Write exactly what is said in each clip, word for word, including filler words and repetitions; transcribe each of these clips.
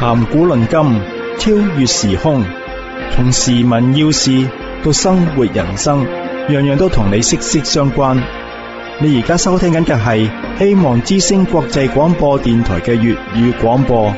談古論今，超越時空，從時聞要事到生活人生，樣樣都同你息息相關。你而家收聽緊嘅係希望之聲國際廣播電台嘅粵語廣播。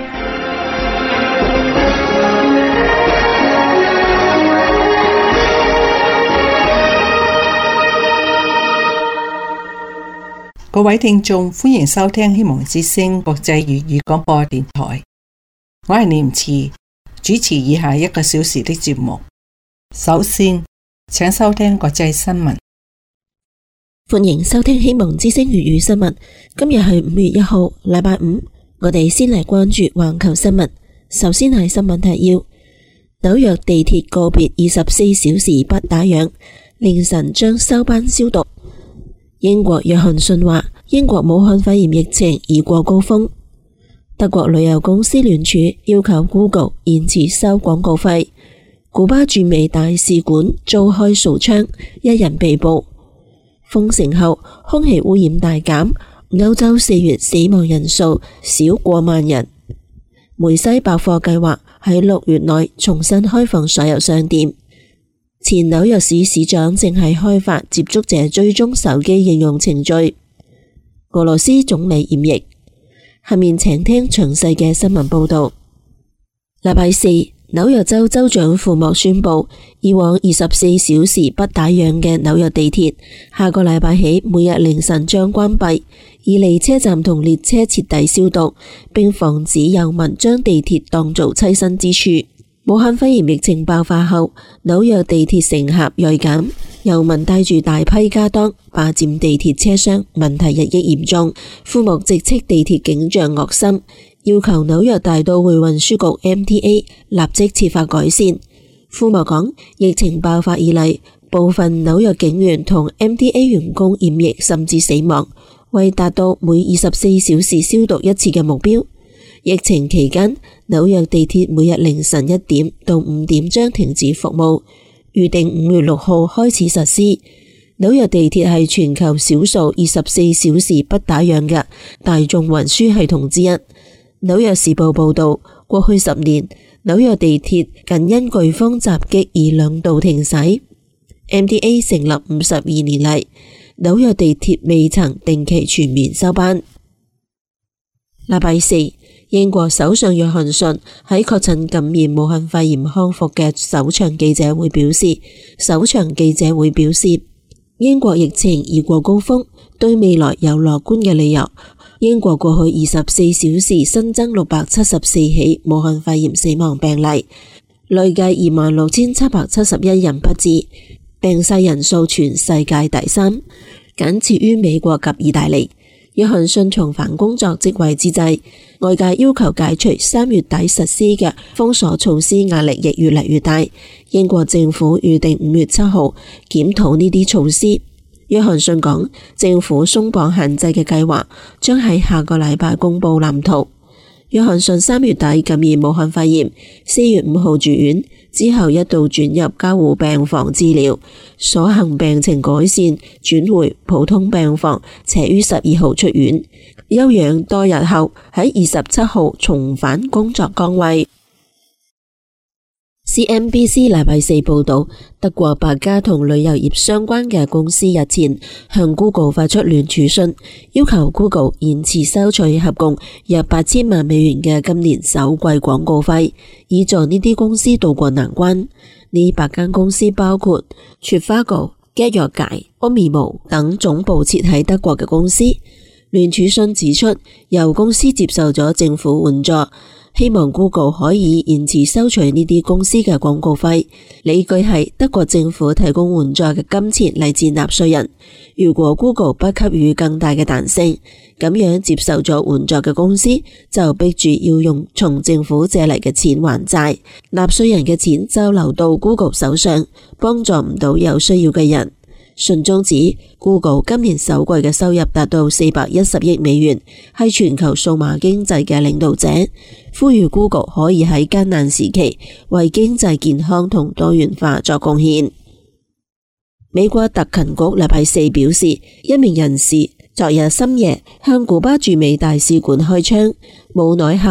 各位聽眾，歡迎收聽希望之聲國際粵語廣播電台。我係念慈，主持以下一個小時的節目。首先，請收聽國際新聞。 歡迎收聽希望之聲粵語新聞。今日係五月一號，禮拜五。我哋先嚟關注環球新聞。首先係新聞提要：紐約地鐵告別二十四小時不打烊，凌晨將收班消毒。英國約翰遜話，英國武漢肺炎疫情已過高峰。德國旅遊公司聯署要求 Google 延遲收廣告費。古巴駐美大使館遭開掃槍，一人被捕。封城後空氣污染大減，歐洲四月死亡人數少過萬人。梅西百貨計劃喺六月內重新開放所有商店。前紐約市市長正係開發接觸者追蹤手機應用程序。俄羅斯總理染疫。下面請聽詳細嘅新聞報道。禮拜四，紐約州州長庫莫宣布，以往二十四小時不打烊嘅紐約地鐵，下個禮拜起每日凌晨將關閉，以利車站同列車徹底消毒，並防止遊民將地鐵當做棲身之處。武漢肺炎疫情爆發後，紐約地鐵乘客銳減，遊民帶住大批家當霸佔地鐵車廂，問題日益嚴重。庫莫直斥地鐵景象惡心，要求紐約大都會運輸局 M T A 立即設法改善。庫莫講，疫情爆發以嚟，部分紐約警員同 M T A 員工染疫甚至死亡，為達到每二十四小時消毒一次嘅目標。疫情期間，紐約地鐵每日凌晨一點到五點將停止服務，預定五月六號開始實施。紐約地鐵係全球少數二十四小時不打烊嘅大眾運輸系統之一。紐約時報報道，過去十年，紐約地鐵僅因颶風襲擊而兩度停駛。M T A 成立五十二年嚟，紐約地鐵未曾定期全面收班。禮拜四，英國首相約翰遜喺確診感染武漢肺炎康復嘅首場記者會表示，首場記者會表示，英國疫情已過高峰，對未來有樂觀嘅理由。英國過去二十四小時新增六百七十四起武漢肺炎死亡病例，累計二萬六千七百七十一人不治，病逝人數全世界第三，僅次於美國及意大利。約翰遜重返工作職位之際，外界要求解除三月底實施嘅封鎖措施壓力亦越嚟越大。英國政府預定五月七號檢討呢啲措施。約翰遜講，政府鬆綁限制嘅計劃將喺下個禮拜公布藍圖。約翰遜三月底感染武漢肺炎，四月五號住院，之後一度轉入加護病房治療，所幸病情改善，轉回普通病房，且於十二號出院，休養多日後喺二十七號重返工作崗位。C N B C 禮拜四報道，德國八家同旅遊業相關嘅公司日前向 Google 發出聯署信，要求 Google 延遲收取合共約八千萬美元嘅今年首季廣告費，以助呢啲公司渡過難關。呢八間公司包括 Trivago、Get Your Guide、Omimo 等總部設喺德國嘅公司。聯署信指出，由公司接受咗政府援助，希望 Google 可以延遲收取呢啲公司嘅廣告費，理據係德國政府提供援助嘅金錢嚟自納稅人。如果 Google 不給予更大嘅彈性，咁樣接受咗援助嘅公司就逼住要用從政府借嚟嘅錢還債，納稅人嘅錢就流到 Google 手上，幫助唔到有需要嘅人。信中指 Google 今年首季嘅收入達到四百一十億美元，係全球數碼經濟嘅領導者，呼籲 Google 可以喺艱難時期為經濟健康同多元化作貢獻。美國特勤局禮拜四表示，一名人士昨日深夜向古巴駐美大使館開槍，冇耐後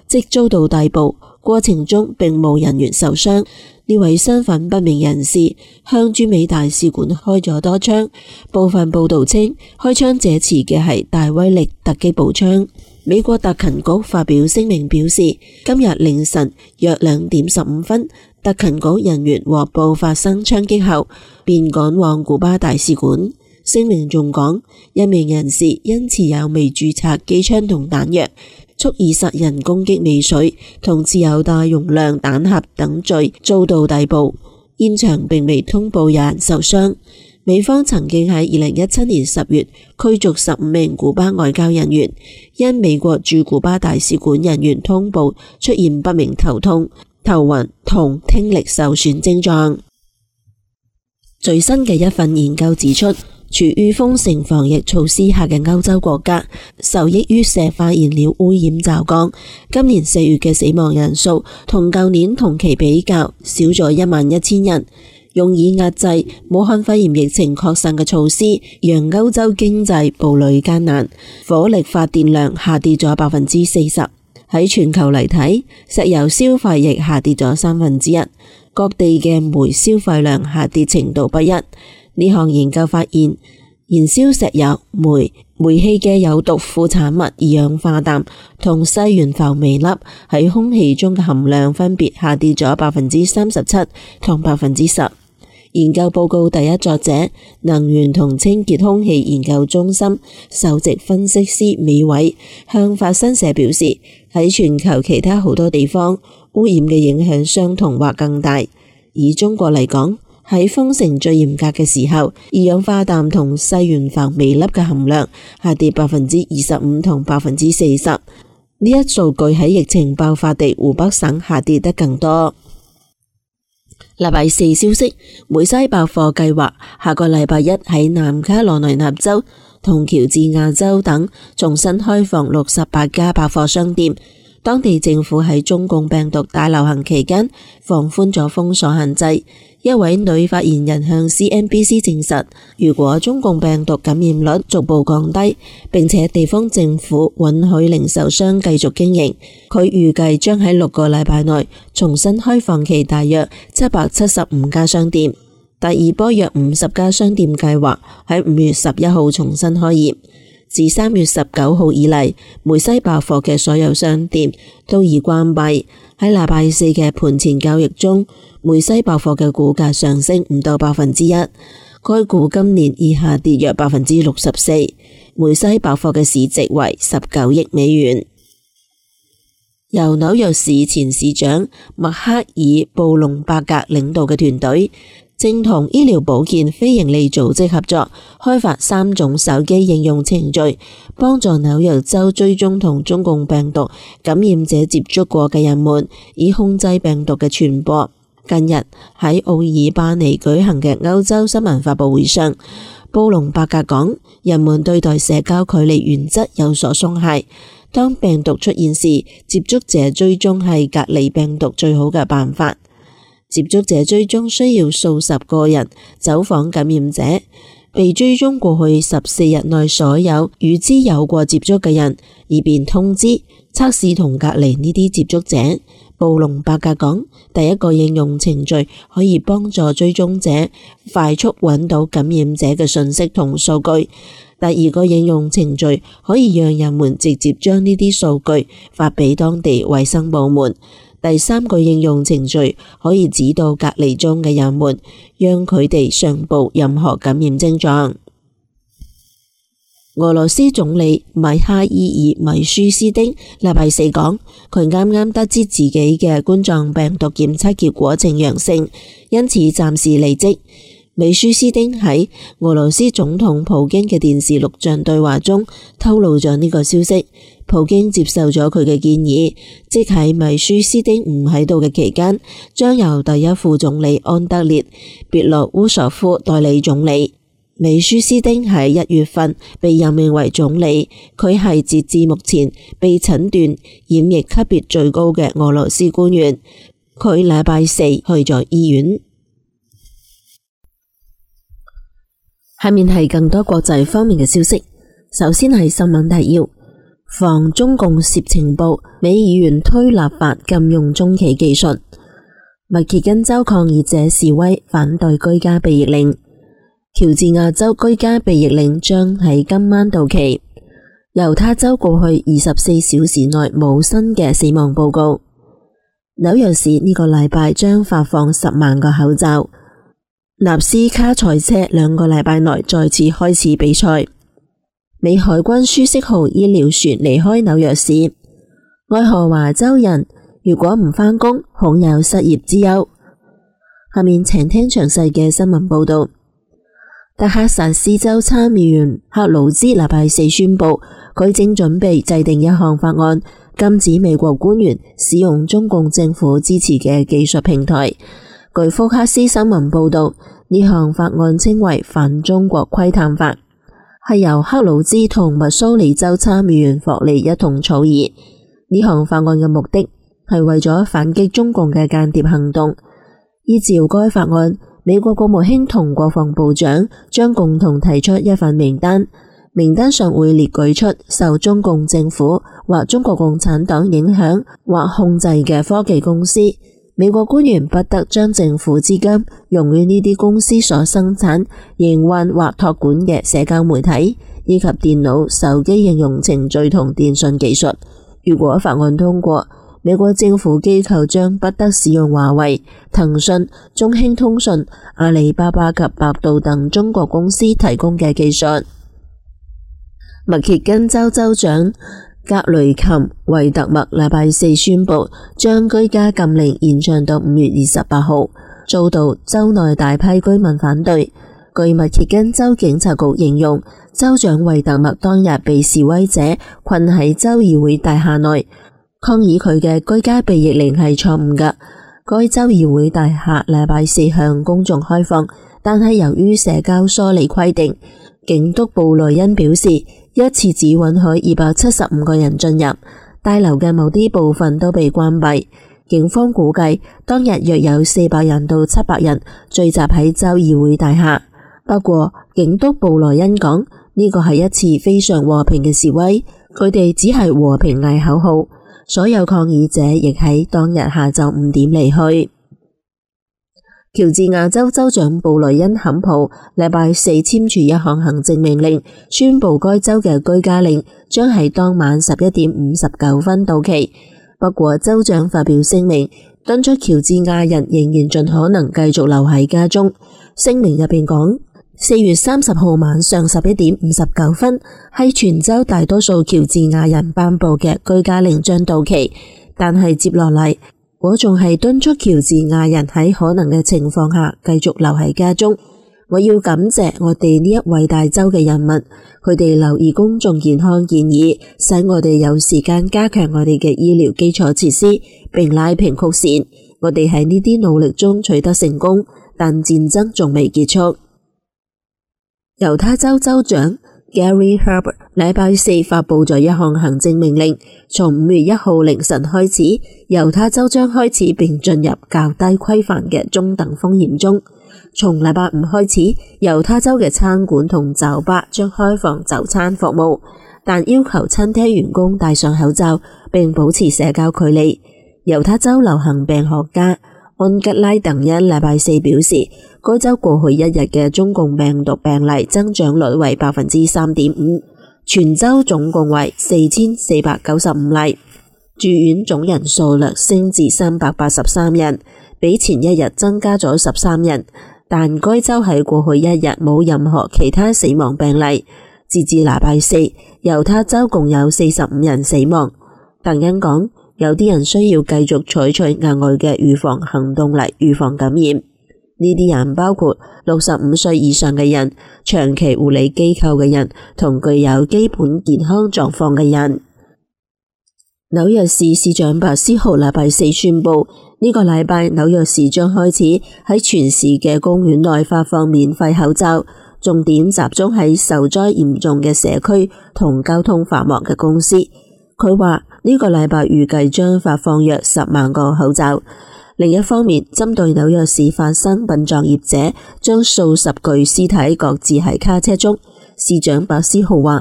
即遭到逮捕，過程中並無人員受傷。呢位身份不明人士向駐美大使館開咗多槍，部分報道稱開槍者持嘅係大威力突擊步槍。美國特勤局發表聲明表示，今日凌晨約兩點十五分，特勤局人員獲報發生槍擊後，便趕往古巴大使館。聲明仲講，一名人士因持有未註冊機槍同彈藥，蓄意殺人攻擊未遂同持有大容量彈匣等罪遭到逮捕，現場並未通報有人受傷。美方曾經喺二零一七年十月驅逐十五名古巴外交人員，因美國駐古巴大使館人員通報出現不明頭痛、頭暈同聽力受損症狀。最新嘅一份研究指出，處於封城防疫措施下嘅歐洲國家，受益於石化燃料污染驟降，今年四月嘅死亡人數同舊年同期比較少咗一萬一千人。用以壓制武漢肺炎疫情擴散嘅措施，讓歐洲經濟步履艱難，火力發電量下跌咗百分之四十。喺全球嚟睇，石油消費亦下跌咗三分之一，各地嘅煤消費量下跌程度不一。呢項研究發現，燃燒石油、煤、煤氣嘅有毒副產物二氧化氮同細懸浮微粒喺空氣中嘅含量分別下跌咗百分之三十七同百分之十。研究報告第一作者、能源同清潔空氣研究中心首席分析師美偉向法新社表示，喺全球其他好多地方，污染嘅影響相同或更大。以中國嚟講，喺封城最嚴格嘅時候，二氧化氮同細懸浮微粒嘅含量下跌百分之二十五同百分之四十。呢一數據喺疫情爆發地湖北省下跌得更多。禮拜四消息，梅西百貨計劃下個禮拜一喺南卡羅來納州同喬治亞州等重新開放六十八家百貨商店。當地政府喺中共病毒大流行期間放寬咗封鎖限制。一位女發言人向 C N B C 證實，如果中共病毒感染率逐步降低，並且地方政府允許零售商繼續經營，佢預計將喺六個禮拜內重新開放其大約七百七十五家商店。第二波約五十家商店計劃喺五月十一號重新開業。自三月十九號以嚟，梅西百貨嘅所有商店都已關閉。喺禮拜四嘅盤前交易中，梅西百貨嘅股價上升唔到百分之一，該股今年已下跌約百分之六十四。梅西百貨嘅市值為十九億美元。由紐約市前市長麥克爾布隆伯格領導嘅團隊，正同醫療保健非營利組織合作，開發三種手機應用程序，幫助紐約州追蹤同中共病毒感染者接觸過嘅人們，以控制病毒嘅傳播。近日喺奧爾巴尼舉行嘅歐洲新聞發佈會上，布隆伯格講，人們對待社交距離原則有所鬆懈。當病毒出現時，接觸者追蹤係隔離病毒最好嘅辦法。接觸者追蹤需要數十個人走訪感染者，被追蹤過去十四日內所有與之有過接觸嘅人，以便通知、測試同隔離呢啲接觸者。布隆伯格講，第一個應用程序可以幫助追蹤者快速揾到感染者嘅信息同數據。第二個應用程序可以讓人們直接將呢啲數據發俾當地衛生部門。第三個應用程序可以指導隔離中嘅人們，讓佢哋上報任何感染症狀。俄羅斯總理米哈伊爾米舒斯丁禮拜四講，佢啱啱得知自己嘅冠狀病毒檢測結果呈陽性，因此暫時離職。米舒斯丁喺俄羅斯總統普京嘅電視錄像對話中透露咗呢個消息。普京接受咗佢嘅建議，即喺米舒斯丁唔喺度嘅期間，將由第一副總理安德烈別洛烏索夫代理總理。米舒斯丁喺一月份被任命為總理，佢係截至目前被診斷染疫級別最高嘅俄羅斯官員。佢禮拜四去咗醫院。下面係更多國際方面嘅消息。首先係新聞提要： 防中共攝情報，美議員推立法禁用中企技術。密歇根州抗議者示威反對居家避疫令。喬治亞州居家避疫令將喺今晚到期。猶他州過去二十四小時內冇新嘅死亡報告。紐約市呢個禮拜將發放十萬個口罩。納斯卡賽車兩個禮拜內再次開始比賽。美海軍舒適號醫療船離開紐約市。愛荷華州人如果唔返工，恐有失業之憂。下面請聽詳細嘅新聞報道。德克薩斯州參議員克魯茲禮拜四宣布，佢正準備制定一項法案，禁止美國官員使用中共政府支持嘅技術平台。據福克斯新聞報道，呢項法案稱為反中國窺探法，係由克魯茲同密蘇里州參議員霍利一同草擬。呢項法案嘅目的係為咗反擊中共嘅間諜行動。依照該法案，美國國務卿同國防部長將共同提出一份名單，名單上會列舉出受中共政府或中國共產黨影響或控制嘅科技公司。美國官員不得將政府資金用於呢啲公司所生產、營運或託管嘅社交媒體，以及電腦、手機應用程序同電信技術。如果法案通過，美國政府機構將不得使用華為、騰訊、中興通訊、阿里巴巴及百度等中國公司提供嘅技術。密歇根州州長格雷琴維特默禮拜四宣布，將居家禁令延長到五月二十八號，遭到州內大批居民反對。據密歇根州警察局形容，州長維特默當日被示威者困喺州議會大廈內，抗議佢嘅居家避疫令係錯誤嘅。該州議會大廈禮拜四向公眾開放，但係由於社交疏離規定，警督布雷恩表示，一次只允許二百七十五個人進入，大樓嘅某啲部分都被關閉。警方估計當日約有四百人到七百人聚集喺州議會大廈。不過，警督布雷恩講，呢個係一次非常和平嘅示威，佢哋只係和平嗌口號。所有抗議者亦喺當日下晝五點離去。喬治亞州州長布雷恩坎普禮拜四簽署一項行政命令，宣布該州嘅居家令將喺當晚十一點五十九分到期。不過州長發表聲明，敦促喬治亞人仍然盡可能繼續留喺家中。聲明入邊講，四月三十號晚上十一點五十九分係全州大多數喬治亞人頒布嘅居家令將到期，但係接落嚟，我仲係敦促喬治亞人喺可能嘅情況下繼續留喺家中。我要感謝我哋呢一偉大州嘅人民，佢哋留意公眾健康建議，使我哋有時間加強我哋嘅醫療基礎設施，並拉平曲線。我哋喺呢啲努力中取得成功，但戰爭仲未結束。猶他州州長 Gary Herbert 禮拜四發佈咗一項行政命令，從五月一號凌晨開始，猶他州將開始並進入較低規範嘅中等風險中。從禮拜五開始，猶他州嘅餐館同酒吧將開放就餐服務，但要求餐廳員工戴上口罩並保持社交距離。猶他州流行病學家安吉拉鄧恩禮拜四表示，該州過去一日嘅中共病毒病例增長率為百分之三點五，全州總共為四千四百九十五例，住院總人數略升至三百八十三人，比前一日增加咗十三人。但該州喺過去一日冇任何其他死亡病例。截至禮拜四，猶他州共有四十五人死亡。鄧恩講，有啲人需要繼續採取額外嘅預防行動嚟預防感染。呢啲人包括六十五歲以上嘅人、長期護理機構嘅人同具有基本健康狀況嘅人。紐約市市長白思豪禮拜四宣布，呢個禮拜紐約市將開始喺全市嘅公園內發放免費口罩，重點集中喺受災嚴重嘅社區同交通繁忙嘅公司。佢話呢個禮拜預計將發放約十萬個口罩。另一方面，針對紐約市發生殯葬業者將數十具屍體擱置喺卡車中，市長白思豪話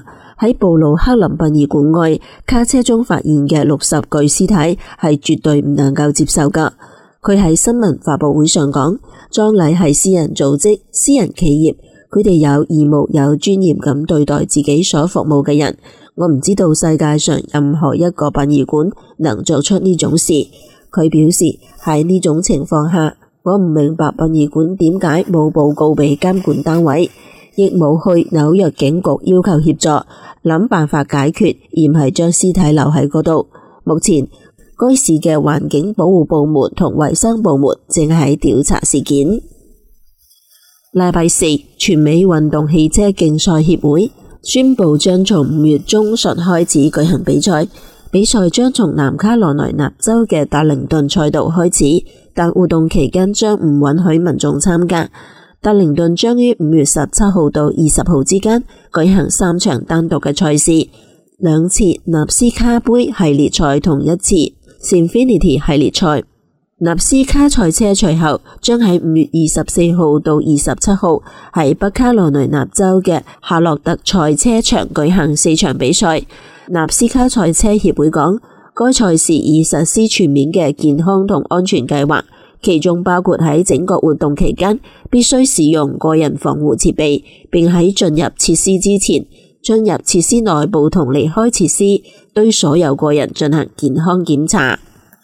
喺布魯克林殯儀館外卡車中發現嘅六十具屍體係絕對唔能夠接受㗎。佢喺新聞發佈會上講，葬禮係私人組織、私人企業，佢哋有義務、有尊嚴咁對待自己所服務嘅人。我唔知道世界上任何一個殯儀館能做出呢種事。佢表示喺呢種情況下，我唔明白殯儀館點解冇報告俾監管單位，亦冇去紐約警局要求協助，諗辦法解決，而唔係將屍體留喺嗰度。目前該市嘅環境保護部門同衛生部門正喺調查事件。禮拜四，全美運動汽車競賽協會宣布將從五月中旬開始舉行比賽，比賽將從南卡羅來納州嘅達靈頓賽道開始，但活動期間將唔允許民眾參加。達靈頓將於五月十七號到二十號之間舉行三場單獨嘅賽事，兩次納斯卡杯系列賽同一次 Xfinity 系列賽。納斯卡賽車隨後將喺五月二十四號到二十七號喺北卡羅來納州嘅夏洛特賽車場舉行四場比賽。納斯卡賽車協會講，該賽事已實施全面嘅健康同安全計劃，其中包括喺整個活動期間必須使用個人防護設備，並喺進入設施之前、進入設施內部同離開設施對所有個人進行健康檢查。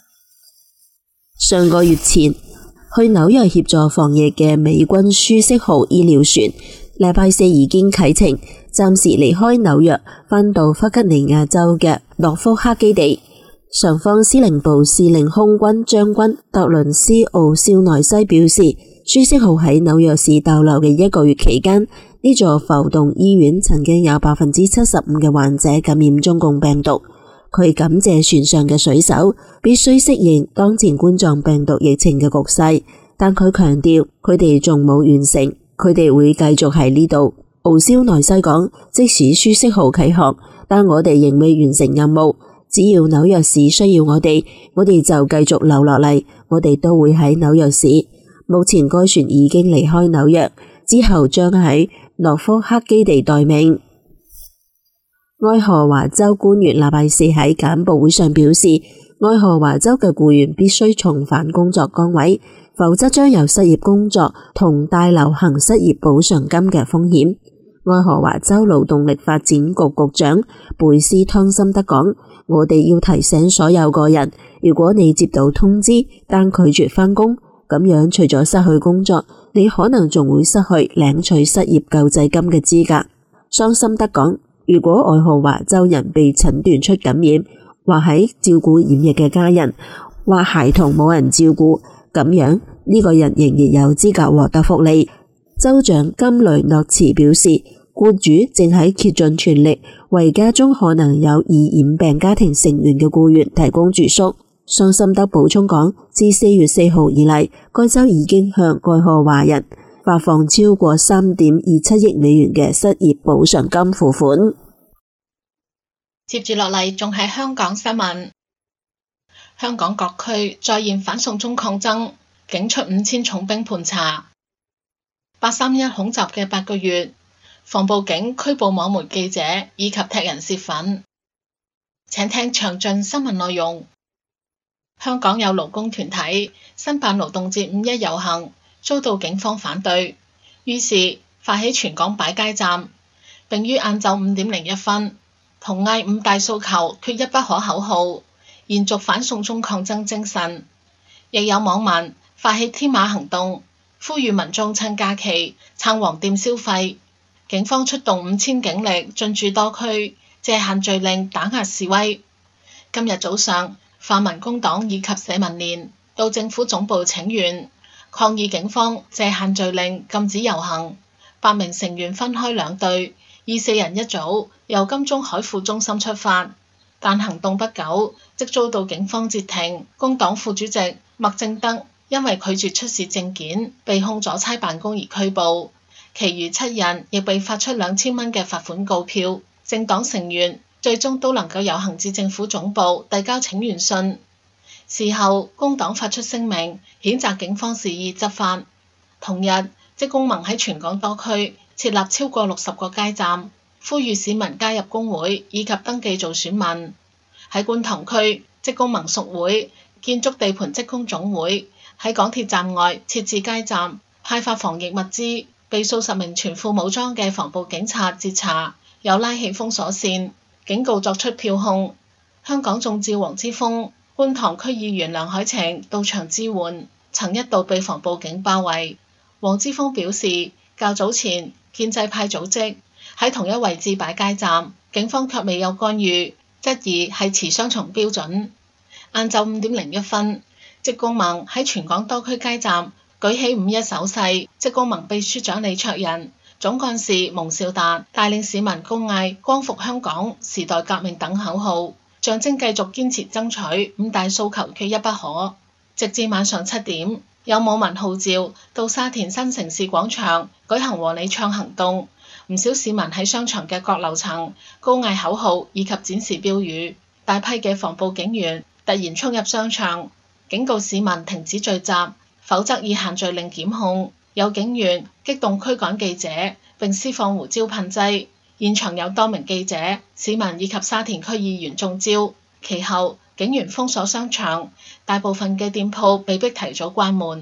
上個月前去紐約協助防疫嘅美軍舒適號醫療船，禮拜四已經啟程，暫時離開紐約，返到弗吉尼亞州嘅諾福克基地。上方司令部司令空軍將軍特倫斯奧肖內西表示，舒適號喺紐約市逗留嘅一個月期間，呢座浮動醫院曾經有百分之七十五嘅患者感染中共病毒。佢感謝船上嘅水手必須適應當前冠狀病毒疫情嘅局勢，但佢強調佢哋仲冇完成，佢哋會繼續喺呢度。奧肖內西講，即使舒適號啟航，但我哋仍未完成任務。只要紐約市需要我哋，我哋就繼續留落嚟，我哋都會喺紐約市。目前該船已經離開紐約，之後將喺諾福克基地待命。愛荷華州官員禮拜四喺簡報會上表示，愛荷華州嘅僱員必須重返工作崗位，否則將有失業工作同大流行失業補償金嘅風險。愛荷華州勞動力發展局局長貝斯湯森德講，我哋要提醒所有個人，如果你接到通知但拒絕返工，咁樣除咗失去工作，你可能仲會失去領取失業救濟金嘅資格。桑森德講，如果愛荷華州人被診斷出感染，或喺照顧染疫嘅家人，或孩童冇人照顧，咁樣呢個人仍然有資格獲得福利。州長金雷諾茨表示，僱主正喺竭盡全力為家中可能有易染病家庭成員嘅僱員提供住宿。桑森德補充講，自四月四號以嚟，該州已經向愛荷華人發放超過三點二七億美元嘅失業補償金付款。 接住落嚟仲係香港新聞。香港各區再現反送中抗爭，警出五千重兵盤查。八三一恐襲嘅八個月，防暴警拘捕網媒記者以及踢人泄憤。請聽詳盡新聞內容。香港有勞工團體申辦勞動節五一遊行，遭到警方反對，於是發起全港擺街站，並於晏晝五點零一分同嗌五大訴求缺一不可口號，延續反送中抗爭精神。亦有網民發起天馬行動，呼籲民眾趁假期撐黃店消費。警方出動五千警力進駐多區，借限聚令打壓示威。今日早上，泛民工黨以及社民連到政府總部請願，抗議警方借限聚令禁止遊行。八名成員分開兩隊，以四人一組由金鐘海富中心出發，但行動不久即遭到警方截停。工黨副主席麥正德因為拒絕出示證件，被控阻差辦公而拘捕。其餘七人亦被發出兩千蚊嘅罰款告票。政黨成員最終都能夠遊行至政府總部遞交請願信。事後，工黨發出聲明，譴責警方肆意執法。同日，職工盟喺全港多區設立超過六十個街站， 呼籲市民加入工會以及登記做選民。喺觀塘區，職工盟屬會、建築地盤職工總會喺港鐵站外設置街站，派發防疫物資，被數十名全副武裝嘅防暴警察截查，有拉起封鎖線，警告作出票控。香港眾志黃之鋒、觀塘區議員梁海晴到場支援，曾一度被防暴警包圍。黃之鋒表示，較早前建制派組織喺同一位置擺街站，警方卻未有干預，質疑係持雙重標準。晏晝五點零一分，職工盟喺全港多區街站舉起五一手勢，職工盟秘書長李卓人、總幹事蒙兆達帶領市民高嗌光復香港、時代革命等口號，象徵繼續堅持爭取五大訴求缺一不可。直至晚上七點，有網民號召到沙田新城市廣場舉行和你唱行動，唔少市民喺商場嘅各樓層高嗌口號以及展示標語。大批嘅防暴警員突然衝入商場，警告市民停止聚集，否則以限聚令檢控。有警員激動驅趕記者，並施放胡椒噴劑，現場有多名記者、市民以及沙田區議員中招。其後警員封鎖商場，大部分嘅店鋪被迫提早關門。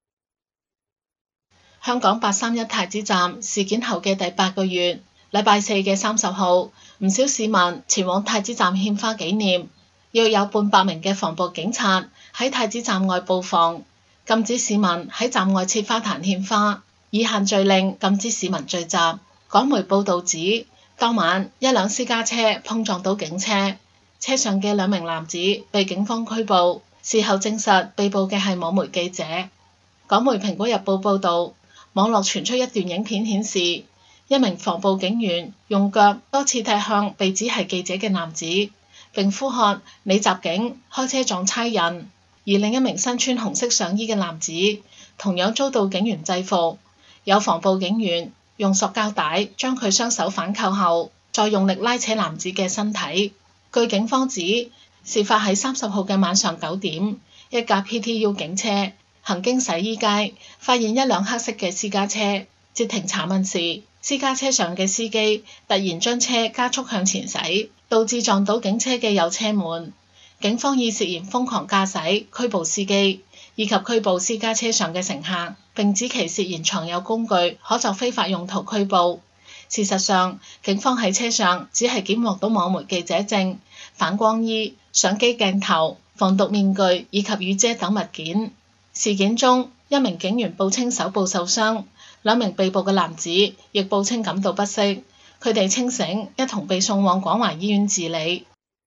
香港八三一太子站事件後嘅第八個月，禮拜四嘅三十號，唔少市民前往太子站獻花紀念，約有半百名嘅防暴警察喺太子站外布防，禁止市民喺站外設花壇獻花，以限聚令禁止市民聚集。港媒報導指，當晚一輛私家車碰撞到警車，車上嘅兩名男子被警方拘捕，事後證實被捕嘅係網媒記者。港媒《蘋果日報》報導，網絡傳出一段影片顯示，一名防暴警員用腳多次踢向被指係記者嘅男子，並呼喝你襲警，開車撞差人。而另一名身穿紅色上衣嘅男子同樣遭到警員制服，有防暴警員用塑膠帶將佢雙手反扣後，再用力拉扯男子嘅身體。據警方指，事發喺三十號嘅晚上九點，一架 P T U 警車行經洗衣街，發現一輛黑色嘅私家車，截停查問時，私家車上嘅司機突然將車加速向前駛，導致撞到警車嘅右車門。警方以涉嫌瘋狂駕駛拘捕司機，以及拘捕私家車上嘅乘客，並指其涉嫌藏有工具，可作非法用途拘捕。事實上，警方喺車上只係檢獲到網媒記者證、反光衣、相機鏡頭、防毒面具以及雨遮等物件。事件中，一名警員報稱手部受傷，兩名被捕嘅男子亦報稱感到不適，佢哋清醒，一同被送往廣華醫院治理。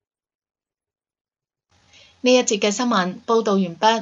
呢一節嘅新聞報道完畢。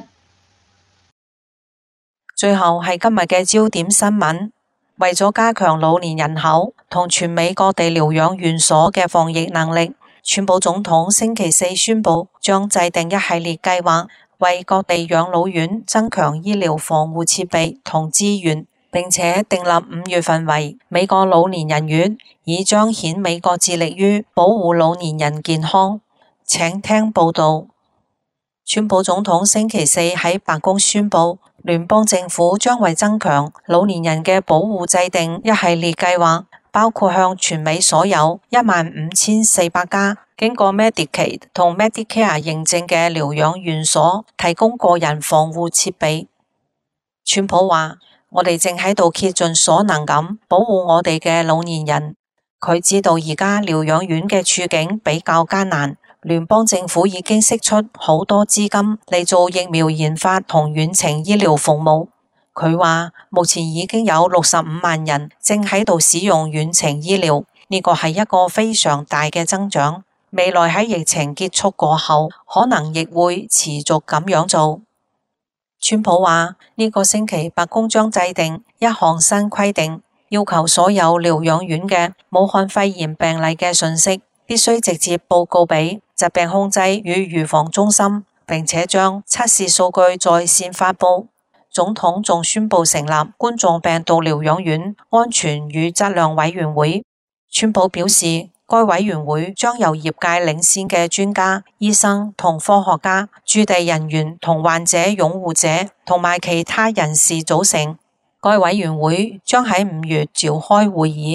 最後係今日嘅焦點新聞。為咗加強老年人口同全美各地療養院所嘅防疫能力，川普總統星期四宣布將制定一系列計劃，為各地養老院增強醫療防護設備同資源，並且訂立五月份為美國老年人月，以彰顯美國致力於保護老年人健康。請聽報道。川普總統星期四喺白宮宣布，聯邦政府將為增強老年人嘅保護制定一系列計劃，包括向全美所有一萬五千四百家經過 Medicaid 同 Medicare 認證嘅療養院所提供個人防護設備。川普話：我哋正喺度竭盡所能咁保護我哋嘅老年人。佢知道而家療養院嘅處境比較艱難。聯邦政府已經釋出好多資金嚟做疫苗研發同遠程醫療服務。佢話目前已經有六十五萬人正喺度使用遠程醫療，呢個係一個非常大嘅增長。未來喺疫情結束過後，可能亦會持續咁樣做。川普話呢個星期白宮將制定一項新規定，要求所有療養院嘅武漢肺炎病例嘅信息必須直接報告俾疾病控制與預防中心，並且將測試數據在線發布。總統仲宣布成立冠狀病毒療養院安全與質量委員會。川普表示，該委員會將由業界領先嘅專家、醫生同科學家、駐地人員同患者擁護者同埋其他人士組成。該委員會將喺五月召開會議，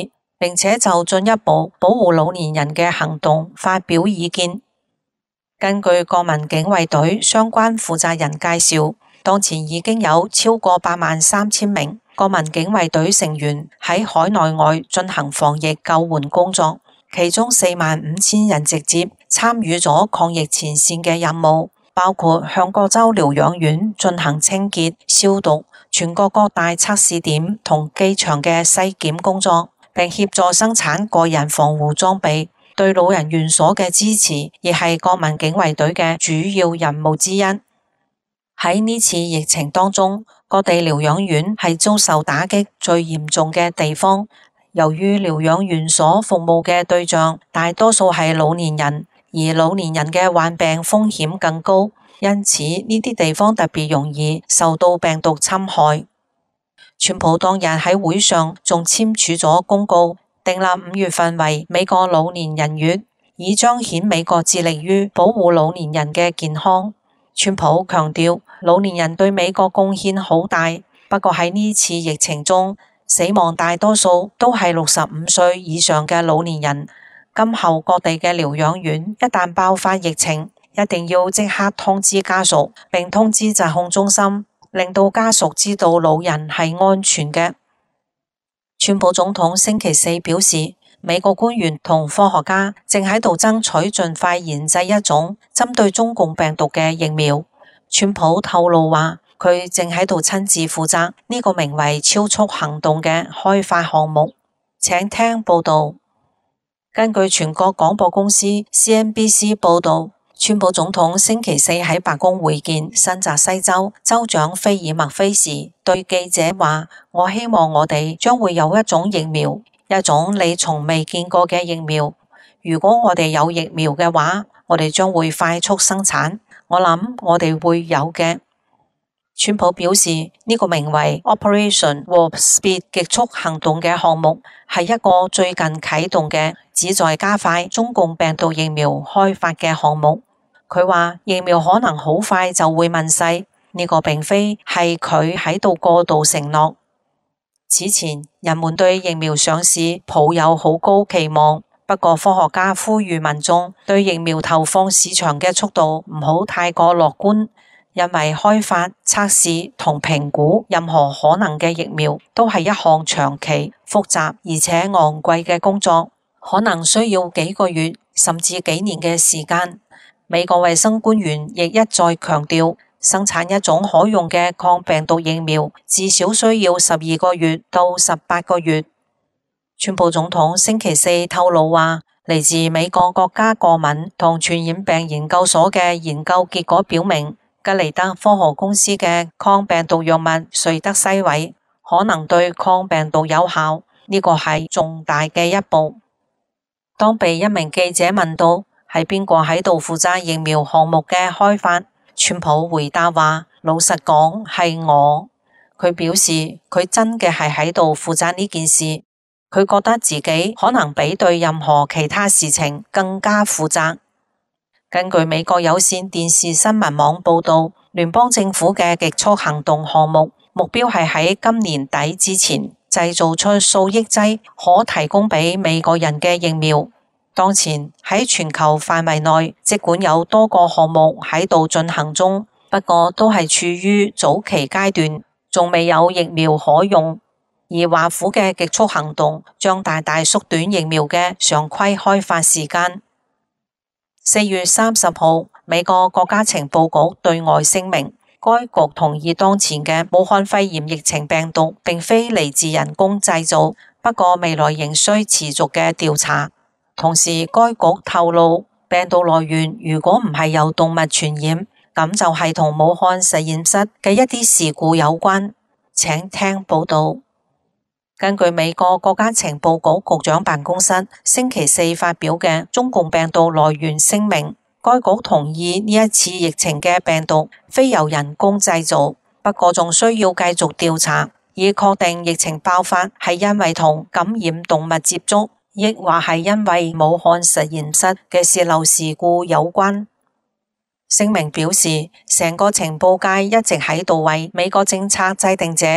並且就進一步保護老年人嘅行動發表意見。根據國民警衛隊相關負責人介紹，當前已經有超過八萬三千名國民警衛隊成員喺海內外進行防疫救援工作，其中四萬五千人直接參與咗抗疫前線嘅任務，包括向各州療養院進行清潔消毒，全國各大測試點同機場嘅篩檢工作，並協助生產個人防護裝備。對老人院所嘅支持亦係國民警衛隊嘅主要任務之一。喺呢次疫情當中，各地療養院係遭受打擊最嚴重嘅地方。由於療養院所服務嘅對象大多數係老年人，而老年人嘅患病風險更高，因此呢啲地方特別容易受到病毒侵害。川普當日喺會上仲簽署咗公告，訂立五月份為美國老年人月，以彰顯美國致力於保護老年人嘅健康。川普強調，老年人對美國貢獻好大，不過喺呢次疫情中，死亡大多數都係六十五歲以上嘅老年人。今後各地嘅療養院一旦爆發疫情，一定要即刻通知家屬，並通知疾控中心，令到家屬知道老人係安全嘅。川普總統星期四表示，美國官員同科學家正喺度爭取盡快研製一種針對中共病毒嘅疫苗。川普透露話，佢正喺度親自負責呢個名為超速行動嘅開發項目。請聽報道。根據全國廣播公司 C N B C 報道，川普總統星期四喺白宮會見新澤西州州長菲爾麥菲時，對記者話：我希望我哋將會有一種疫苗，一種你從未見過嘅疫苗。如果我哋有疫苗嘅話，我哋將會快速生產。我諗我哋會有嘅。川普表示，呢個名為 Operation Warp Speed 極速行動嘅項目係一個最近啟動嘅，旨在加快中共病毒疫苗開發嘅項目。佢話疫苗可能好快就會問世，呢個並非係佢喺度過度承諾。此前人們對疫苗上市抱有好高期望，不過科學家呼籲民眾對疫苗投放市場嘅速度唔好太過樂觀，因為開發、測試同評估任何可能嘅疫苗都係一項長期、複雜而且昂貴嘅工作，可能需要幾個月甚至幾年嘅時間。美國衛生官員亦一再強調，生產一種可用嘅抗病毒疫苗至少需要十二個月到十八個月。川普總統星期四透露話，嚟自美國國家過敏同傳染病研究所嘅研究結果表明，吉利德科學公司嘅抗病毒藥物瑞德西韋可能對抗病毒有效，呢個係重大嘅一步。當被一名記者問到係邊個喺度負責疫苗項目嘅開發，川普回答話：老實講係我。佢表示佢真嘅係喺度負責呢件事，佢覺得自己可能比對任何其他事情更加負責。根據美國有線電視新聞網報道，聯邦政府嘅極速行動項目目標係喺今年底之前製造出數億劑可提供俾美國人嘅疫苗。當前喺全球範圍內，儘管有多個項目喺度進行中，不過都係處於早期階段，仲未有疫苗可用。而華府嘅極速行動將大大縮短疫苗嘅常規開發時間。四月三十號，美國國家情報局對外聲明，該局同意當前嘅武漢肺炎疫情病毒並非嚟自人工製造，不過未來仍需持續嘅調查。同時，該局透露，病毒來源如果唔係由動物傳染，咁就係同武漢實驗室嘅一啲事故有關。請聽報道。根據美國國家情報局局長辦公室星期四發表嘅中共病毒來源聲明，該局同意呢一次疫情嘅病毒非由人工製造，不過仲需要繼續調查，以確定疫情爆發係因為同感染動物接觸，亦或係因為武漢實驗室嘅洩漏事故有關。聲明表示，成個情報界一直喺度為美國政策制定者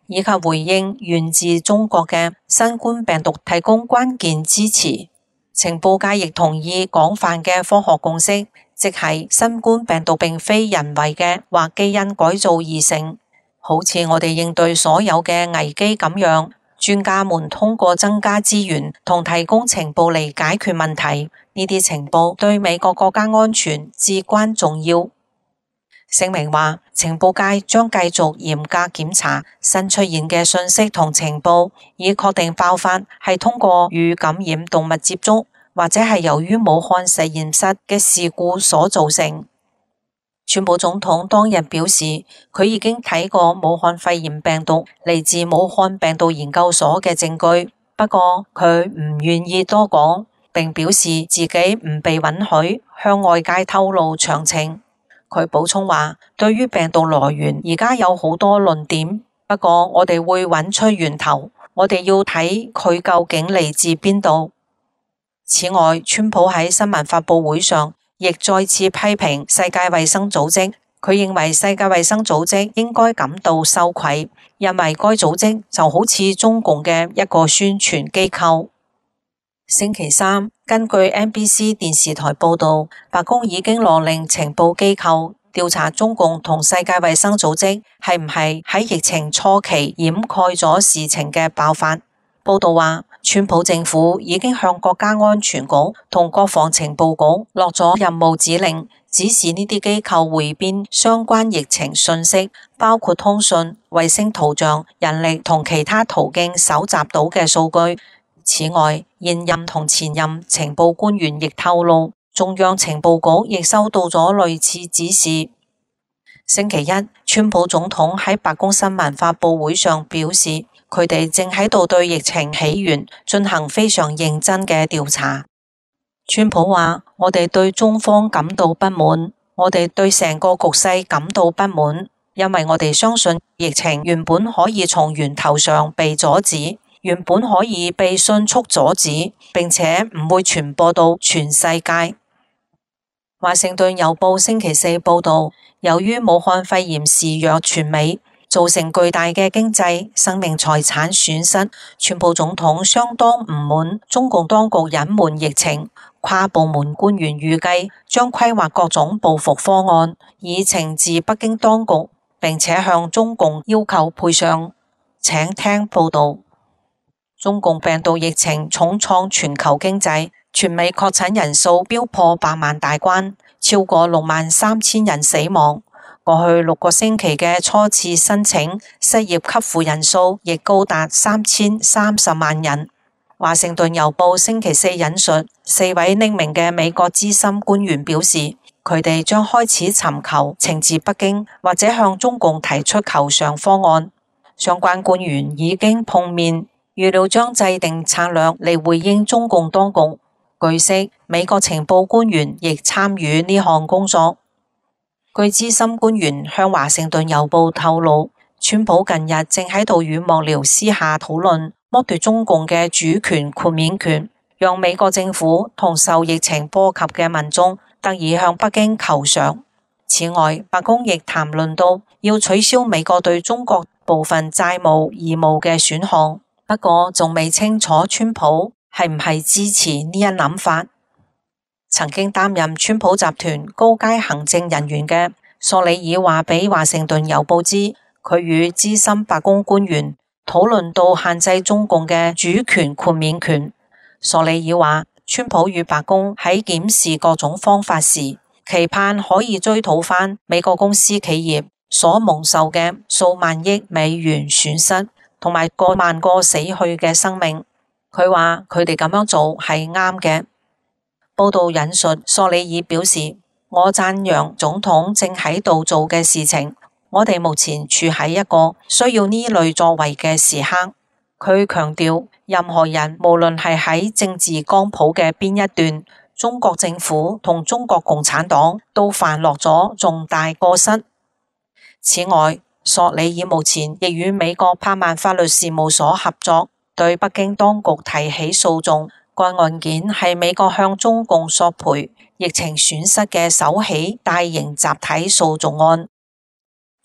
以及回應源自中國嘅新冠病毒提供關鍵支持。情報界亦同意廣泛嘅科學共識，即係新冠病毒並非人為嘅或基因改造而成。好似我哋應對所有嘅危機咁樣，專家們通過增加資源同提供情報嚟解決問題。呢啲情報對美國國家安全至關重要。聲明話，情報界將繼續嚴格檢查新出現嘅信息同情報，以確定爆發係通過與感染動物接觸，或者係由於武漢實驗室嘅事故所造成。川普總統當日表示，佢已經睇過武漢肺炎病毒嚟自武漢病毒研究所嘅證據，不過佢唔願意多講，並表示自己唔被允許向外界透露詳情。佢補充話，對於病毒來源而家有好多論點，不過我哋會揾出源頭，我哋要睇佢究竟嚟自邊度。此外，川普喺新聞發佈會上亦再次批評世界衛生組織，佢認為世界衛生組織應該感到羞愧，因為該組織就好似中共嘅一個宣傳機構。星期三，根據 N B C 電視台報道，白宮已經勒令情報機構調查中共同世界衛生組織係唔係喺疫情初期掩蓋咗事情嘅爆發。報道話，川普政府已經向國家安全局同國防情報局落咗任務指令，指示呢啲機構彙編相關疫情信息，包括通訊、衛星圖像、人力同其他途徑搜集到嘅數據。此外，現任同前任情報官員亦透露，中央情報局亦收到咗類似指示。星期一，川普總統喺白宮新聞發佈會上表示，佢哋正喺度對疫情起源進行非常認真嘅調查。川普話，我哋對中方感到不滿，我哋對成個局勢感到不滿，因為我哋相信疫情原本可以從源頭上被阻止，原本可以被迅速阻止，並且唔會傳播到全世界。華盛頓郵報星期四報道，由於武漢肺炎肆虐全美，造成巨大嘅經濟、生命財產損失，川普總統相當唔滿中共當局隱瞞疫情。跨部門官員預計將規劃各種報復方案，以懲治北京當局，並且向中共要求賠償。請聽報道。中共病毒疫情重創全球經濟，全美確診人數飆破百萬大關，超過六萬三千人死亡。過去六個星期嘅初次申請失業給付人數亦高達三千三十萬人。華盛頓郵報星期四引述四位匿名嘅美國資深官員表示，佢哋將開始尋求懲治北京，或者向中共提出求償方案。相關官員已經碰面，預料將制定策略嚟回應中共當局。據悉，美國情報官員亦參與呢項工作。據資深官員向華盛頓郵報透露，川普近日正喺度與幕僚私下討論剝奪中共嘅主權豁免權，讓美國政府同受疫情波及嘅民眾得以向北京求償。此外，白宮亦談論到要取消美國對中國部分債務義務嘅選項，不過仲未清楚川普係唔係支持呢一諗法。曾經擔任川普集團高階行政人員嘅索里爾話俾華盛頓郵報知，佢與資深白宮官員討論到限制中共嘅主權豁免權。索里爾話，川普與白宮喺檢視各種方法時，期盼可以追討返美國公司企業所蒙受嘅數萬億美元損失，同埋過萬個死去嘅生命。佢話佢哋咁樣做係啱嘅。報道引述索里爾表示，我讚揚總統正喺度做嘅事情。我哋目前處喺一個需要呢類作為嘅時刻。佢強調，任何人無論係喺政治光譜嘅邊一段，中國政府同中國共產黨都犯落咗重大過失。此外，索里爾目前亦與美國柏曼法律事務所合作，對北京當局提起訴訟。該案件係美國向中共索賠疫情損失嘅首起大型集體訴訟案。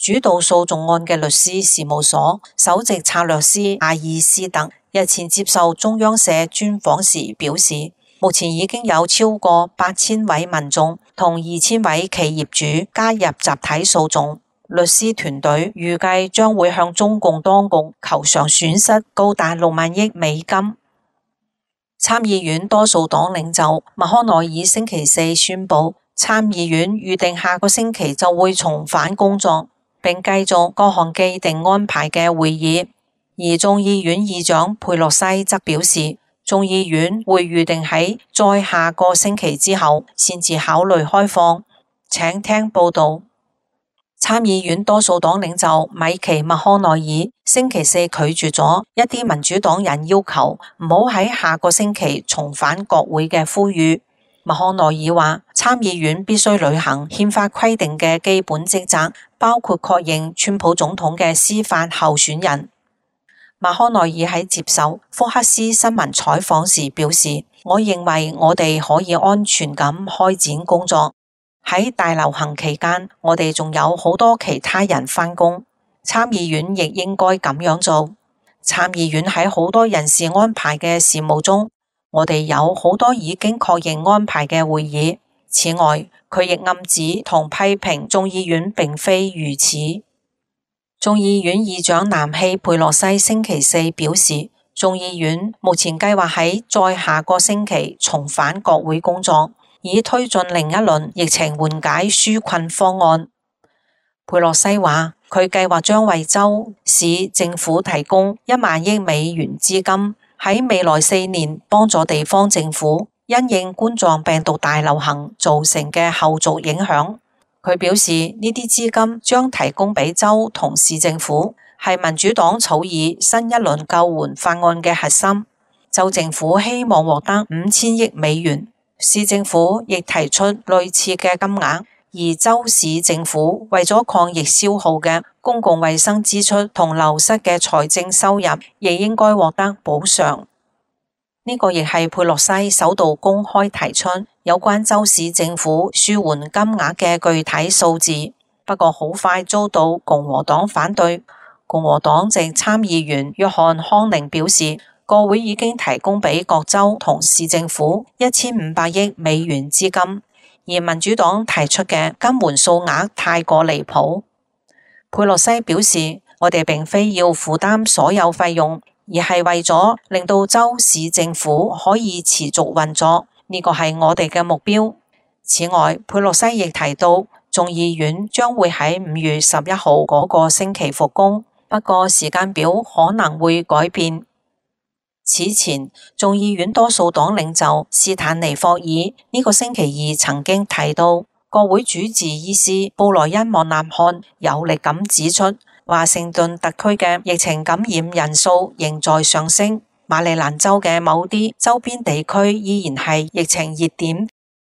主導訴訟案嘅律師事務所首席策略師阿爾斯特日前接受中央社專訪時表示，目前已經有超過八千位民眾同二千位企業主加入集體訴訟，律師團隊預計將會向中共當局求償損失高達六萬億美金。參議院多數黨領袖麥康奈爾星期四宣布，參議院預定下個星期就會重返工作，並繼續各項既定安排嘅會議。而眾議院議長佩洛西則表示，眾議院會預定喺再下個星期之後先至考慮開放。請聽報道。參議院多數黨領袖米奇麥康奈爾星期四拒絕咗一啲民主黨人要求唔好喺下個星期重返國會嘅呼籲。麥康奈爾話，參議院必須履行憲法規定嘅基本職責，包括確認川普總統嘅司法候選人。麥康奈爾喺接受福克斯新聞採訪時表示，我認為我哋可以安全咁開展工作。喺大流行期間，我哋仲有好多其他人返工，參議院亦應該咁樣做。參議院喺好多人事安排嘅事務中，我哋有好多已經確認安排嘅會議。此外，佢亦暗指同批評眾議院並非如此。眾議院議長南希佩洛西星期四表示，眾議院目前計劃喺再下個星期重返國會工作，以推進另一輪疫情緩解紓困方案。佩洛西話，佢計劃將為州市政府提供一萬億美元資金，喺未來四年幫助地方政府因應冠狀病毒大流行造成嘅後續影響。佢表示，呢啲資金將提供俾州同市政府，係民主黨草擬新一輪救援法案嘅核心。州政府希望獲得五千億美元，市政府亦提出類似嘅金額，而州市政府為咗抗疫消耗嘅公共衛生支出同流失嘅財政收入，亦應該獲得補償。呢個亦係佩洛西首度公開提出有關州市政府紓緩金額嘅具體數字，不過好快遭到共和黨反對。共和黨籍參議員約翰康寧表示，國會已經提供俾各州同市政府一千五百億美元資金，而民主黨提出嘅金援數額太過離譜。佩洛西表示，我哋並非要負擔所有費用，而係為咗令到州市政府可以持續運作，呢個係我哋嘅目標。此外，佩洛西亦提到，眾議院將會喺五月十一號嗰個星期復工，不過時間表可能會改變。此前，眾議院多數黨領袖斯坦尼霍爾呢個星期二曾經提到，國會主治醫師布萊恩莫納漢有力咁指出，華盛頓特區嘅疫情感染人數仍在上升，馬里蘭州嘅某啲周邊地區依然係疫情熱點。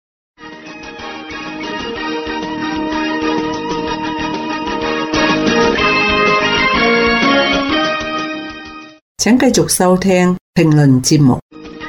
請繼續收聽評論節目。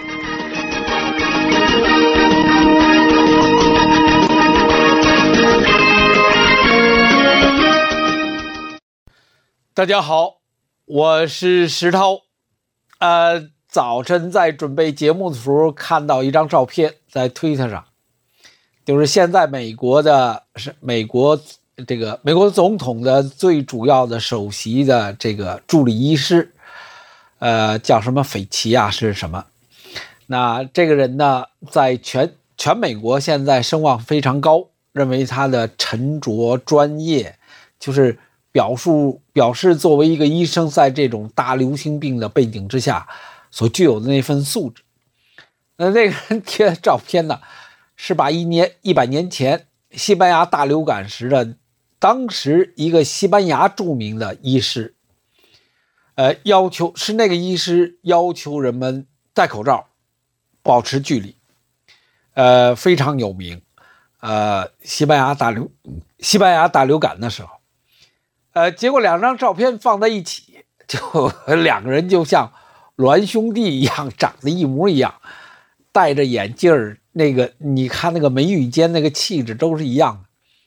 大家好，我是石頭。呃，早晨在準備節目的時候看到一張照片在推特上，就是現在美國的是美國這個美國總統的最主要的首席的這個助理醫師，呃，叫什麼斐奇啊是什麼？那這個人呢，在全全美國現在聲望非常高，認為他的沉着專業，就是表述表示作為一個醫生在這種大流行病的背景之下所具有的那份素質。那那個人貼的照片呢，是把一年一百年前西班牙大流感時的當時一個西班牙著名的醫師，呃，要求是那個醫師要求人們戴口罩，保持距離，呃，非常有名。呃，西班牙大流西班牙大流感的時候。呃，結果兩張照片放在一起，就兩個人就像孪兄弟一樣，長得一模一樣，戴着眼鏡，那個你看那個眉宇間那個氣質都是一樣的。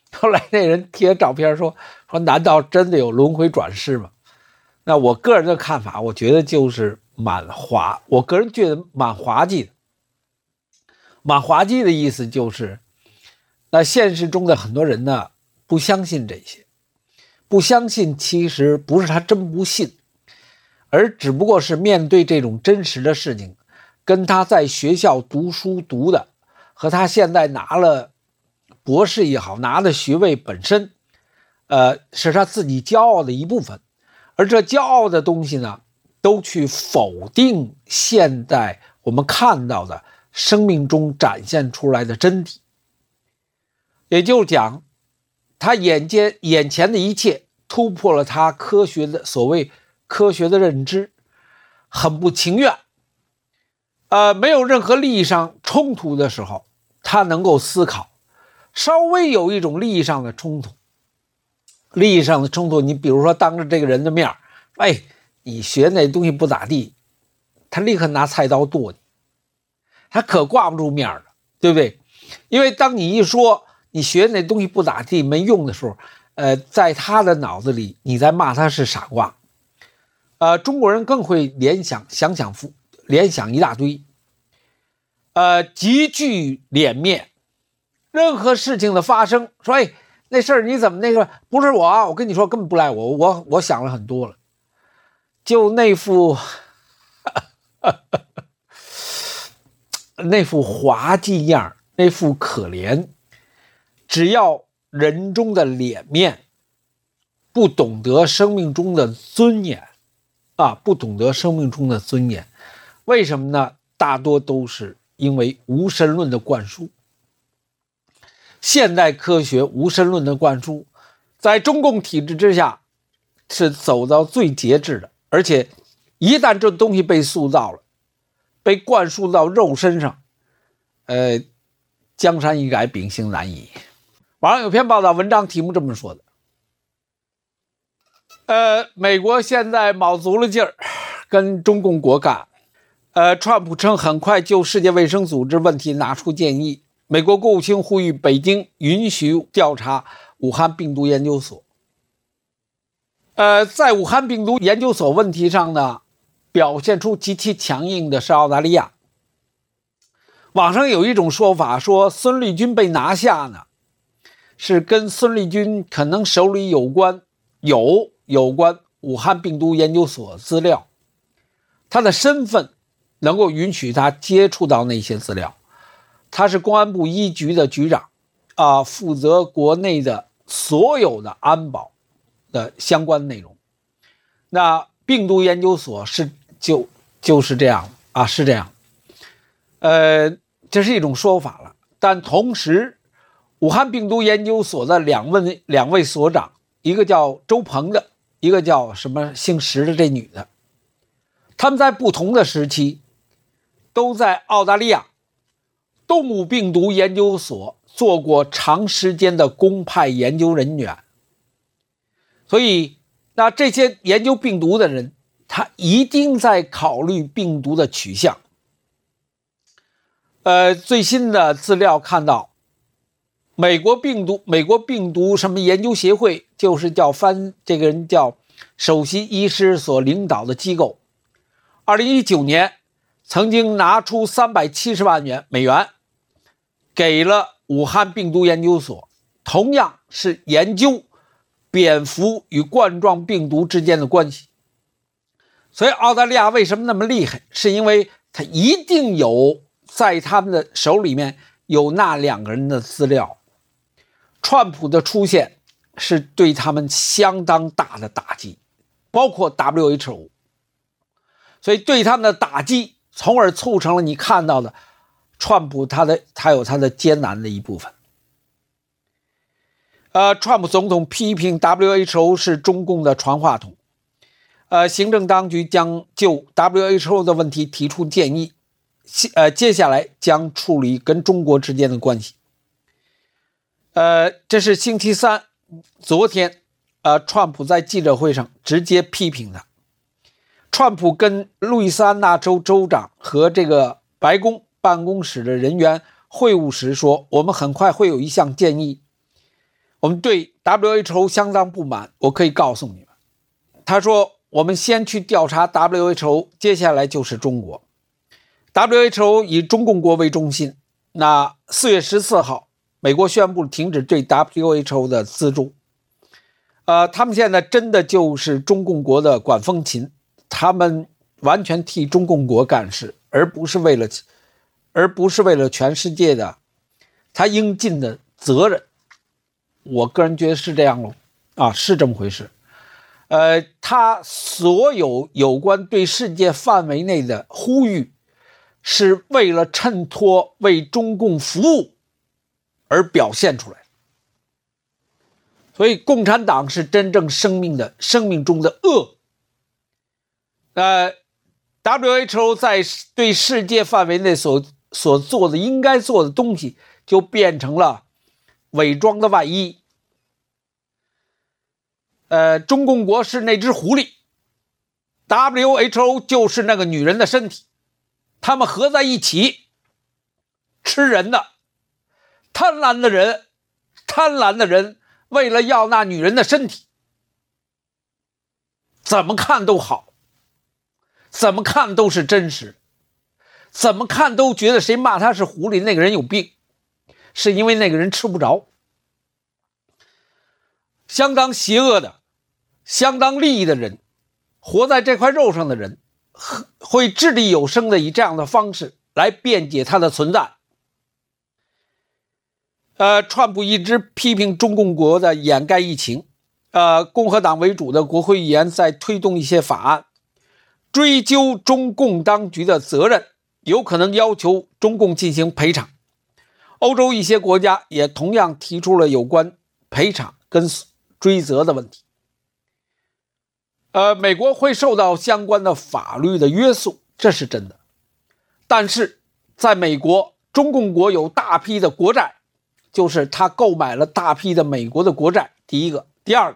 后来那人贴照片说说难道真的有轮回转世吗？那我个人的看法，我觉得就是蛮滑，我个人觉得蛮滑稽的。蛮滑稽的意思就是，那现实中的很多人呢不相信这些，不相信其实不是他真不信，而只不过是面对这种真实的事情，跟他在学校读书读的和他现在拿了博士也好，拿的学位本身，呃，是他自己骄傲的一部分，而这骄傲的东西呢，都去否定现在我们看到的生命中展现出来的真谛。也就是讲，他眼见眼前的一切突破了他科学的所谓科学的认知，很不情愿。呃，没有任何利益上冲突的时候，他能够思考。稍微有一种利益上的冲突，利益上的冲突，你比如说当着这个人的面，哎，你学那东西不咋地，他立刻拿菜刀剁你，他可挂不住面了，对不对？因为当你一说你学那东西不咋地没用的时候，呃，在他的脑子里你在骂他是傻瓜。呃，中国人更会联想想想联想一大堆，呃，极具脸面。任何事情的发生，说哎，那事儿你怎么那个不是我啊？我跟你说根本不赖我，我我想了很多了。就那副那副滑稽样，那副可怜，只要人中的脸面不懂得生命中的尊严啊，不懂得生命中的尊严，为什么呢？大多都是因为无神论的灌输。现代科学无神论的灌输，在中共体制之下是走到最节制的，而且一旦这东西被塑造了，被灌输到肉身上，呃，江山易改，秉性难移。网上有篇报道，文章题目这么说的：呃，美国现在卯足了劲儿跟中共国干，呃，川普称很快就世界卫生组织问题拿出建议。美国国务卿呼吁北京允许调查武汉病毒研究所。呃，在武汉病毒研究所问题上呢，表现出极其强硬的是澳大利亚。网上有一种说法说，孙立军被拿下呢，是跟孙立军可能手里有关有有关武汉病毒研究所资料，他的身份能够允许他接触到那些资料。他是公安部一局的局长啊，负责国内的所有的安保的相关内容。那病毒研究所是就就是这样啊，是这样。呃，这是一种说法了。但同时，武汉病毒研究所的两位两位所长，一个叫周鹏的，一个叫什么姓石的这女的，他们在不同的时期都在澳大利亚动物病毒研究所做过长时间的公派研究人员，所以那这些研究病毒的人，他一定在考虑病毒的取向。呃，最新的资料看到，美国病毒美国病毒什么研究协会，就是叫翻这个人叫首席医师所领导的机构，二零一九年曾经拿出三百七十万元美元。给了武汉病毒研究所，同样是研究蝙蝠与冠状病毒之间的关系。所以澳大利亚为什么那么厉害，是因为他一定有在他们的手里面有那两个人的资料。川普的出现是对他们相当大的打击，包括 W H O， 所以对他们的打击从而促成了你看到的川普他的他有他的艰难的一部分。呃，川普总统批评 W H O 是中共的传话筒。呃，行政当局将就 W H O 的问题提出建议，呃，接下来将处理跟中国之间的关系。呃，这是星期三，昨天，呃，川普在记者会上直接批评他。川普跟路易斯安那州州长和这个白宫办公室的人员会晤时说，我们很快会有一项建议， 我们对 W H O 相当不满，我可以告诉你们，他说我们先去调查 W H O， 接下来就是中国。 W H O 以中共国为中心，那四月十四号美国宣布停止对 W H O 的资助。呃，他们现在真的就是中共国的管风琴，他们完全替中共国干事，而不是为了而不是为了全世界的他应尽的责任。我个人觉得是这样咯，啊，是这么回事。呃，他所有有关对世界范围内的呼吁，是为了衬托为中共服务而表现出来。所以共产党是真正生命的生命中的恶。呃 W H O 在对世界范围内所所做的应该做的东西，就变成了伪装的外衣。呃，中共国是那只狐狸， W H O 就是那个女人的身体，他们合在一起吃人的。贪婪的人贪婪的人为了要那女人的身体，怎么看都好，怎么看都是真实，怎么看都觉得谁骂他是狐狸那个人有病，是因为那个人吃不着。相当邪恶的相当利益的人，活在这块肉上的人，会掷地有声的以这样的方式来辩解他的存在。呃，川普一直批评中共国的掩盖疫情，呃，共和党为主的国会议员在推动一些法案，追究中共当局的责任，有可能要求中共进行赔偿。欧洲一些国家也同样提出了有关赔偿跟追责的问题。呃，美国会受到相关的法律的约束，这是真的。但是在美国，中共国有大批的国债，就是他购买了大批的美国的国债，第一个。第二个，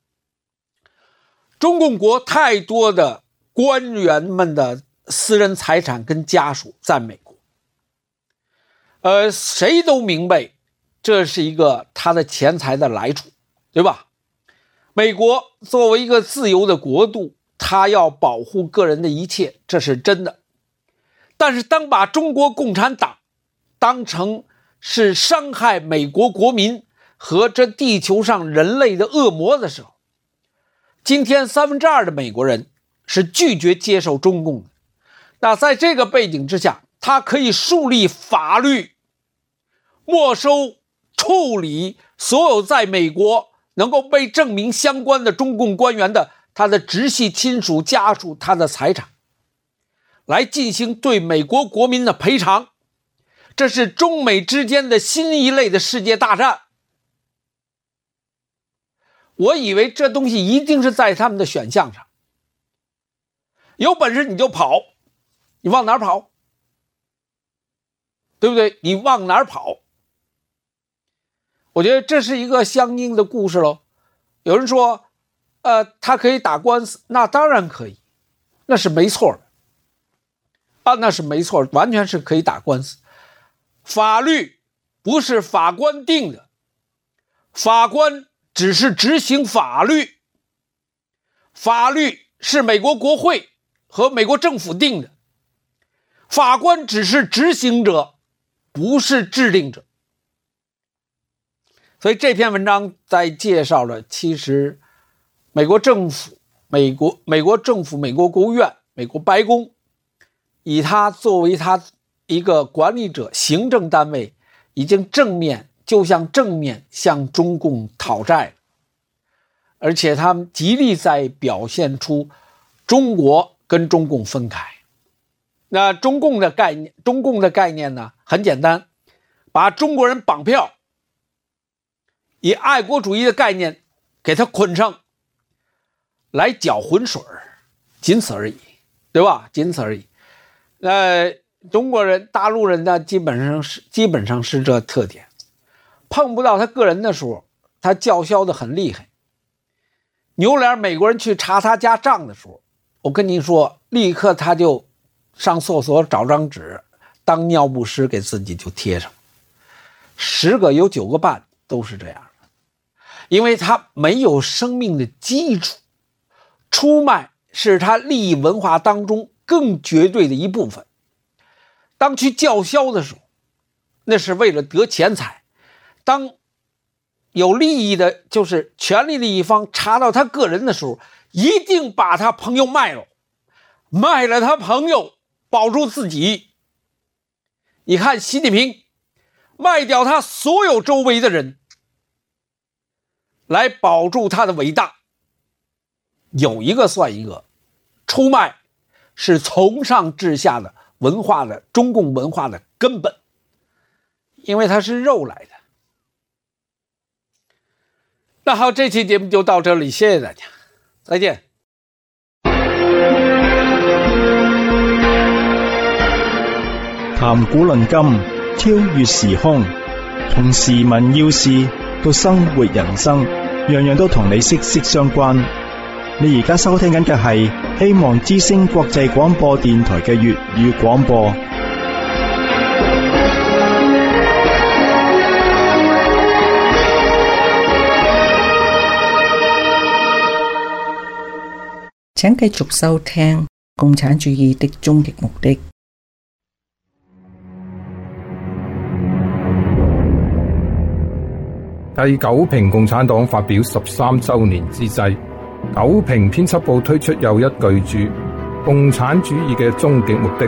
中共国太多的官员们的私人财产跟家属在美国，呃，谁都明白这是一个他的钱财的来处，对吧？美国作为一个自由的国度，他要保护个人的一切，这是真的。但是当把中国共产党当成是伤害美国国民和这地球上人类的恶魔的时候，今天三分之二的美国人是拒绝接受中共的。那在这个背景之下，他可以树立法律，没收处理所有在美国能够被证明相关的中共官员的他的直系亲属家属他的财产，来进行对美国国民的赔偿。这是中美之间的新一类的世界大战。我以为这东西一定是在他们的选项上，有本事你就跑，你往哪儿跑？对不对？你往哪儿跑？我觉得这是一个相应的故事咯。有人说呃，他可以打官司，那当然可以，那是没错的啊，那是没错，完全是可以打官司。法律不是法官定的，法官只是执行法律，法律是美国国会和美国政府定的，法官只是执行者，不是制定者。所以这篇文章在介绍了，其实美国政府、美国美国政府、美国国务院、美国白宫，以它作为它一个管理者、行政单位，已经正面就像正面向中共讨债，而且他们极力在表现出中国跟中共分开。那中共的概念，中共的概念呢，很简单，把中国人绑票，以爱国主义的概念给他捆上，来搅浑水，仅此而已，对吧？仅此而已。呃，中国人、大陆人呢，基本上是基本上是这特点。碰不到他个人的时候，他叫嚣的很厉害。扭脸美国人去查他家账的时候，我跟你说，立刻他就上厕所找张纸当尿不湿给自己就贴上，十个有九个半都是这样的。 因为它没有生命的基础。出卖是它利益文化当中更绝对的一部分。当去叫嚣的时候，那是为了得钱财；当有利益的，就是权力的一方查到他个人的时候，一定把他朋友卖了，卖了他朋友保住自己。你看习近平卖掉他所有周围的人来保住他的伟大，有一个算一个。出卖是从上至下的文化的中共文化的根本，因为它是肉来的。那好，这期节目就到这里，谢谢大家，再见。 談古論今，超越時空，從時聞要事到生活人生，樣樣都同你息息相關。你而家收聽緊嘅係希望之聲國際廣播電台嘅粵語廣播。 請繼續收聽《共產主義的終極目的》。 第九評共產黨發表十三週年之際，九評編輯部推出又一巨著《共產主義嘅終極目的》。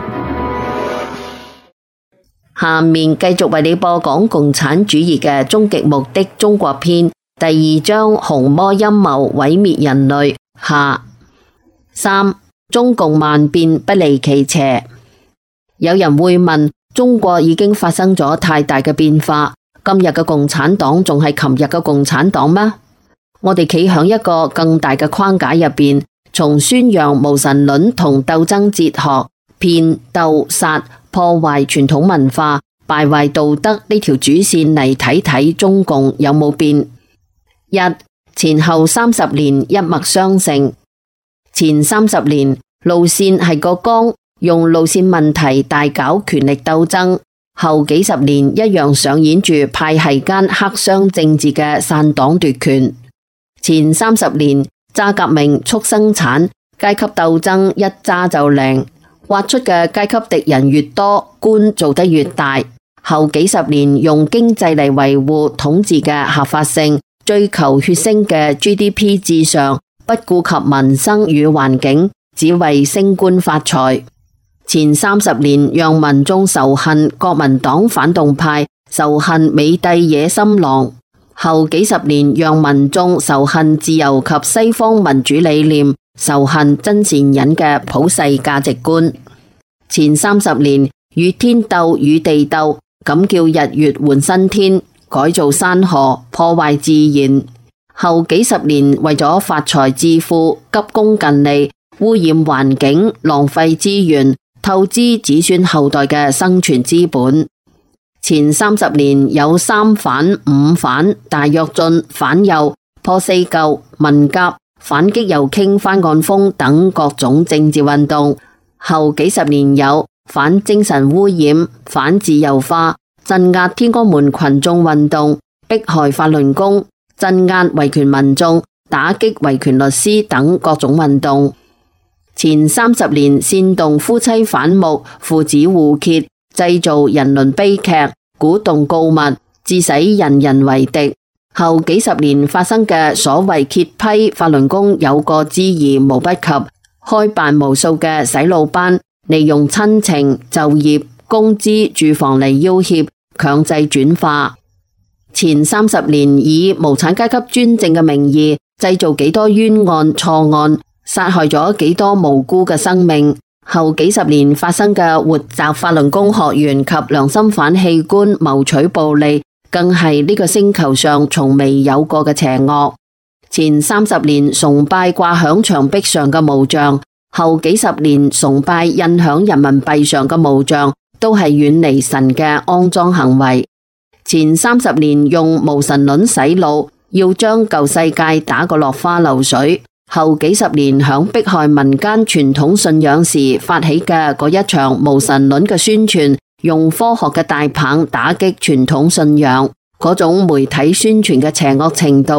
下面繼續為你播講《共產主義嘅終極目的》中國篇第二章紅魔陰謀毀滅人類下。三、中共萬變不離其邪。有人會問，中國已經發生咗太大嘅變化，今日嘅共產黨仲係琴日嘅共產黨咩？我哋企響一個更大嘅框架入邊，從宣揚無神論同鬥爭哲學、騙鬥殺、破壞傳統文化、敗壞道德呢條主線嚟睇睇中共有冇變。一、前後三十年一脈相承。前三十年路線係個綱，用路線問題大搞權力鬥爭，後幾十年一樣上演住派系間黑箱政治嘅散黨奪權。前三十年揸革命促生產，階級鬥爭一揸就靈，挖出嘅階級敵人越多，官做得越大。後幾十年用經濟嚟維護統治嘅合法性，追求血腥嘅 G D P 至上，不顧及民生與環境，只為升官發財。前三十年讓民眾仇恨國民黨反動派，仇恨美帝野心狼；後幾十年讓民眾仇恨自由及西方民主理念，仇恨真善忍嘅普世價值觀。前三十年與天鬥與地鬥，咁叫日月換新天，改造山河，破壞自然。後幾十年為咗發財致富，急功近利，污染環境，浪費資源，透支子孫後代嘅生存資本。前三十年有三反、五反、大躍進、反右、破四舊、文革、反擊右傾翻案風等各種政治運動。後幾十年有反精神污染、反自由化、鎮壓天安門群眾運動、迫害法輪功、鎮壓維權民眾、打擊維權律師等各種運動。前三十年煽動夫妻反目、父子互揭，製造人倫悲劇，鼓動告密，致使人人為敵。後幾十年發生嘅所謂揭批法輪功有過之而無不及，開辦無數嘅洗腦班，利用親情、就業、工資、住房嚟要挾，強制轉化。前三十年以無產階級專政嘅名義，製造幾多冤案錯案，殺害咗幾多無辜嘅生命。後幾十年發生嘅活摘法輪功學員及良心犯器官謀取暴利，更係呢個星球上從未有過嘅邪惡。前三十年崇拜掛響牆壁上嘅模像，後幾十年崇拜印響人民幣上嘅模像，都係遠離神嘅骯髒行為。前三十年用無神論洗腦，要將舊世界打個落花流水。後幾十年響迫害民間傳統信仰時發起嘅嗰一場無神論嘅宣傳，用科學嘅大棒打擊傳統信仰，嗰種媒體宣傳嘅邪惡程度，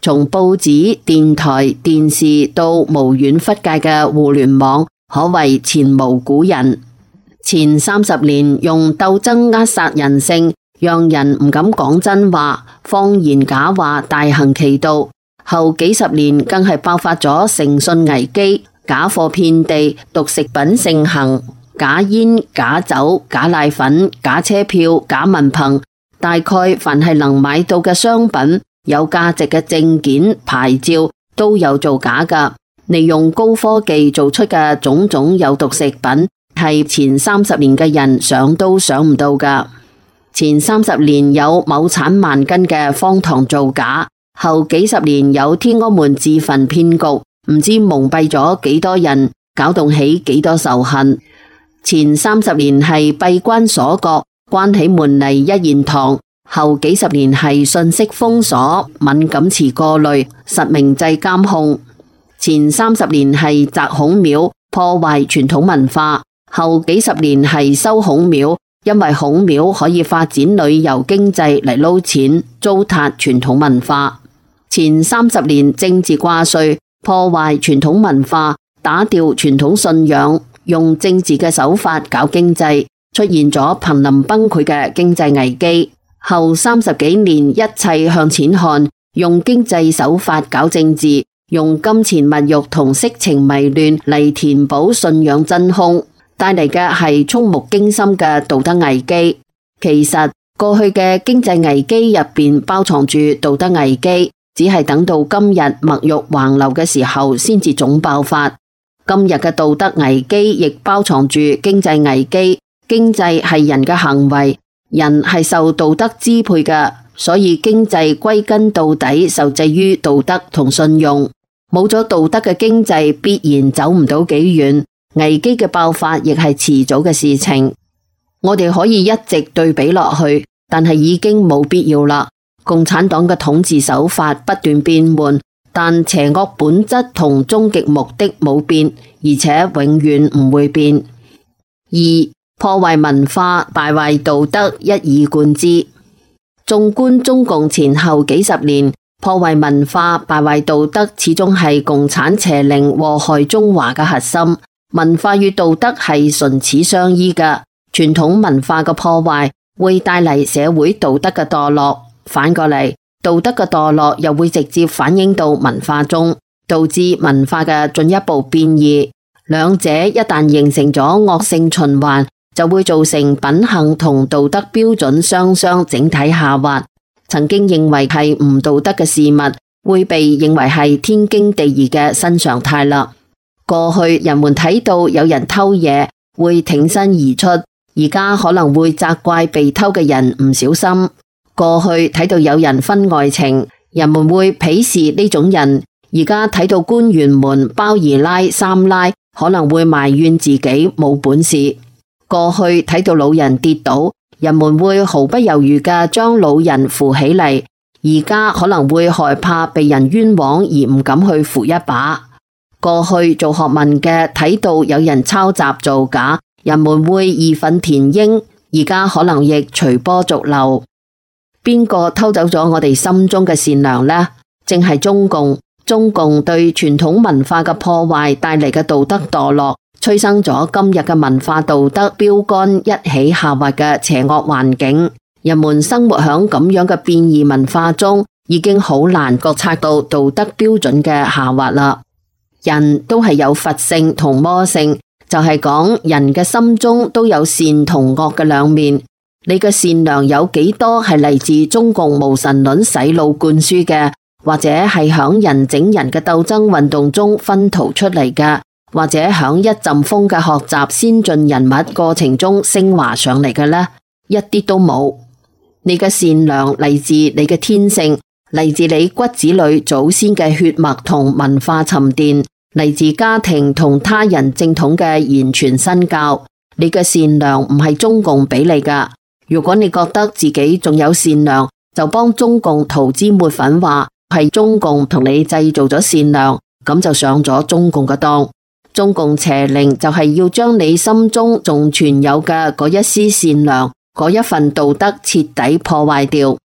從報紙、電台、電視到無遠弗屆嘅互聯網，可謂前無古人。前三十年用鬥爭扼殺人性，讓人唔敢講真話，謊言假話大行其道。後幾十年更係爆發咗誠信危機，假貨遍地，毒食品盛行，假煙、假酒、假奶粉、假車票、假文憑，大概凡係能買到嘅商品，有價值嘅證件、牌照都有造假㗎。利用高科技做出嘅種種有毒食品，係前三十年嘅人想都想唔到㗎。前三十年有畝產萬斤嘅荒唐造假，後幾十年有天安門自焚騙局，唔知蒙蔽咗幾多人，搞動起幾多仇恨。前三十年係閉關鎖國，關起門嚟一言堂，後幾十年係信息封鎖、敏感詞過濾、實名制監控。前三十年係砸孔廟，破壞傳統文化，後幾十年係收孔廟，因為孔廟可以發展旅遊經濟嚟撈錢，糟蹋傳統文化。前三十年政治掛帥，破壞傳統文化，打掉傳統信仰，用政治嘅手法搞經濟，出現咗瀕臨崩潰嘅經濟危機。後三十幾年一切向錢看，用經濟手法搞政治，用金錢物欲同色情迷亂嚟填補信仰真空，帶嚟嘅係觸目驚心嘅道德危機。其實過去嘅經濟危機入邊包藏住道德危機，只係等到今日墨玉橫流嘅時候先至總爆發。今日嘅道德危機亦包藏住經濟危機。經濟係人嘅行為，人係受道德支配嘅，所以經濟歸根到底受制於道德同信用。冇咗道德嘅經濟必然走唔到幾遠，危機嘅爆發亦係遲早嘅事情。我哋可以一直對比落去，但係已經冇必要啦。共產黨嘅統治手法不斷變換，但邪惡本質同終極目的冇變，而且永遠唔會變。二、破壞文化、敗壞道德，一以貫之。縱觀中共前後幾十年，破壞文化、敗壞道德，始終係共產邪靈禍害中華嘅核心。文化與道德係唇齒相依嘅，傳統文化嘅破壞會帶嚟社會道德嘅墮落，反過嚟，道德嘅墮落又會直接反映到文化中，導致文化嘅進一步變異。兩者一旦形成咗惡性循環，就會造成品行同道德標準雙雙整體下滑。曾經認為係唔道德嘅事物，會被認為係天經地義嘅新常態啦。過去人們睇到有人偷嘢，會挺身而出，而家可能會責怪被偷嘅人唔小心。過去睇到有人婚外情，人們會鄙視呢種人，而家睇到官員們包二奶三奶，可能會埋怨自己冇本事。過去睇到老人跌倒，人們會毫不猶豫嘅將老人扶起嚟，而家可能會害怕被人冤枉而唔敢去扶一把。過去做學問嘅睇到有人抄襲造假，人們會義憤填膺，而家可能亦隨波逐流。邊個偷走咗我哋心中嘅善良呢？正係中共。中共對傳統文化嘅破壞帶嚟嘅道德墮落，催生咗今日嘅文化道德標杆一起下滑嘅邪惡環境。人們生活喺咁樣嘅變異文化中，已經好難覺察到道德標準嘅下滑啦。人都係有佛性同魔性，就係講人嘅心中都有善同惡嘅兩面。你嘅善良有幾多係嚟自中共無神論洗腦灌輸嘅，或者係響人整人嘅鬥爭運動中熏陶出嚟嘅，或者響一陣風嘅學習先進人物過程中升華上嚟嘅呢？一啲都冇。你嘅善良嚟自你嘅天性，嚟自你骨子裏祖先嘅血脈同文化沉澱，嚟自家庭同他人正統嘅言傳身教。你嘅善良唔係中共俾你噶。如果你覺得自己仲有善良，就幫中共塗脂抹粉，話係中共同你製造咗善良，咁就上咗中共嘅當。中共邪靈就係要將你心中仲存有嘅嗰一絲善良，嗰一份道德徹底破壞掉。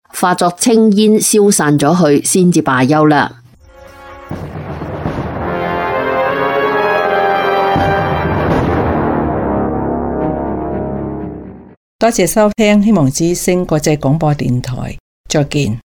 化作青煙消散咗去，先至罷休啦。 多謝收聽希望之聲國際廣播電台，再見。